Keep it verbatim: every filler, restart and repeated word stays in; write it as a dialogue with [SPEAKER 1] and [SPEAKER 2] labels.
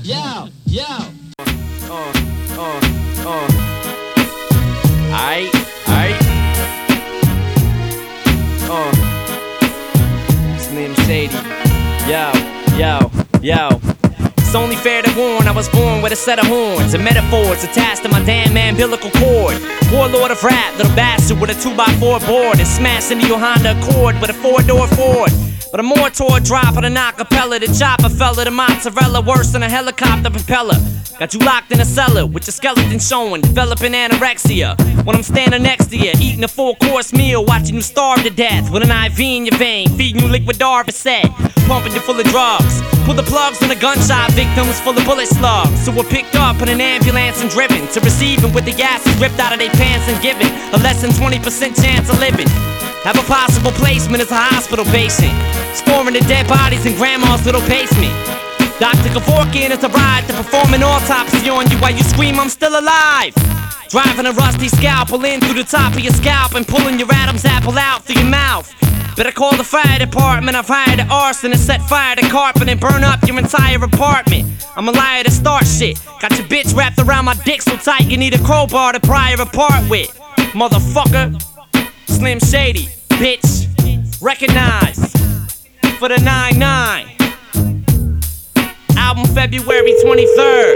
[SPEAKER 1] yo, yo.
[SPEAKER 2] Uh, uh, uh. Aight, aight. Uh. Slim Shady. Yo, yo, yo. It's only fair to warn, I was born with a set of horns and metaphors attached to my damn umbilical cord. Warlord of rap, little bastard with a two by four board and smash into your Honda Accord with a four-door Ford. But a mortar drop of an acapella, the chopper fella, the mozzarella worse than a helicopter propeller. Got you locked in a cellar with your skeleton showing, developing anorexia. When I'm standing next to you, eating a full-course meal, watching you starve to death with an I V in your vein, feeding you liquid Darvocet, pumping you full of drugs. Pull the plugs when a gunshot victim was full of bullet slugs. So we're picked up in an ambulance and driven to receiving with the gases ripped out of their pants and given a less than twenty percent chance of living. Have a possible placement as a hospital patient, storing the dead bodies in grandma's little basement. Doctor Kevorkian is a ride to perform an autopsy on you while you scream, I'm still alive. Driving a rusty scalpel in through the top of your scalp and pulling your Adam's apple out through your mouth. Better call the fire department. I've hired an arson to set fire to carpet and burn up your entire apartment. I'm a liar to start shit. Got your bitch wrapped around my dick so tight you need a crowbar to pry her apart with. Motherfucker. Slim Shady, bitch. Recognize for the nine nine. Album February twenty-third.